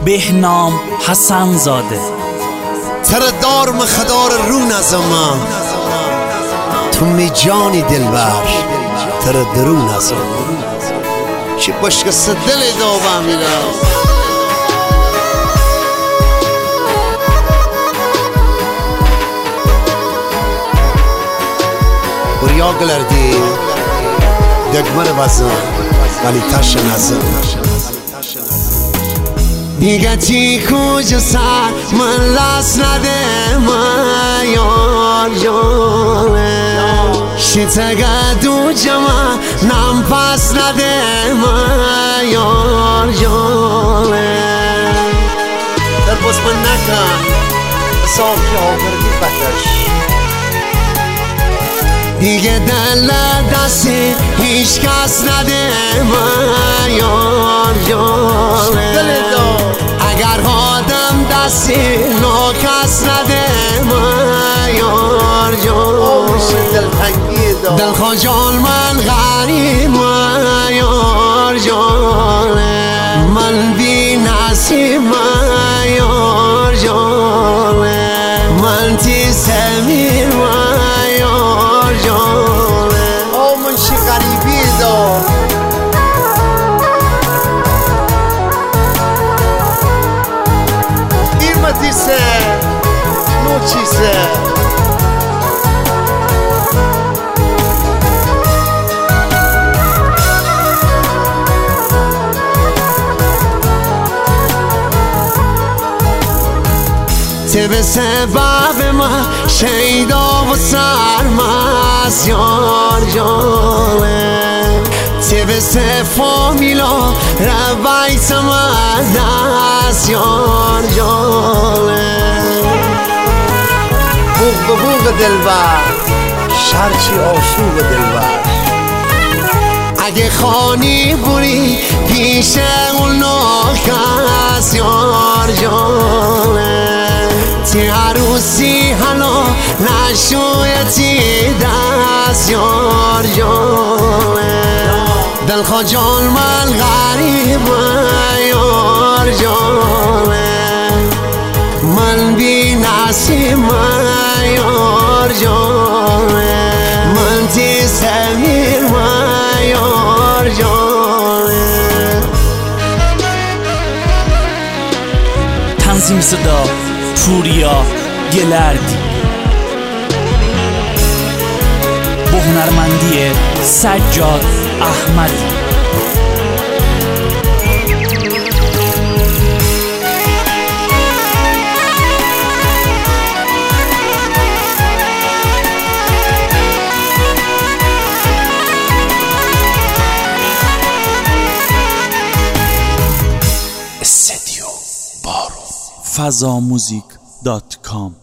بهنام حسن زاده. تر دارم خدار رون از ما تو می جانی دلبر تر درون از ما چی باشک سدل دوبا میرا بریا گلردی دگمر بزن ولی تش نزن دیگه چی کجا سر من لاس نده ما یار جانه شیطگه دو جمع نم پس نده ما یار جانه در بس من نکن صاف که آوردی بکش دیگه دل دستی هیچ کس نده ما یار جانه اگر آدم دستی نو کس نده ما یار جانه دل خجال من غریب ما یار جانه من بی نصیب ما یار جانه من تی سمیر ما یار جانه او من شی غریبی دار دیسه نو چیزه ته به سبب ما شیدا و سرمز یار جانه ته به سفامیلا روی سمد از یار جانه بوغ به بوغ دلبر شرچی آشوب دلبر اگه خانی بوری پیش اون ناکس یار جانه تی عروسی هنو نشویتی دست یار جانه دل خجال من غریب یار جانه من بی نصیب یار جانه من تی سمیر یار جانه تنظیم صدا پوریا گلردی با هنرمندی سجاد احمدی. استودیو بارو فضاموزیک.com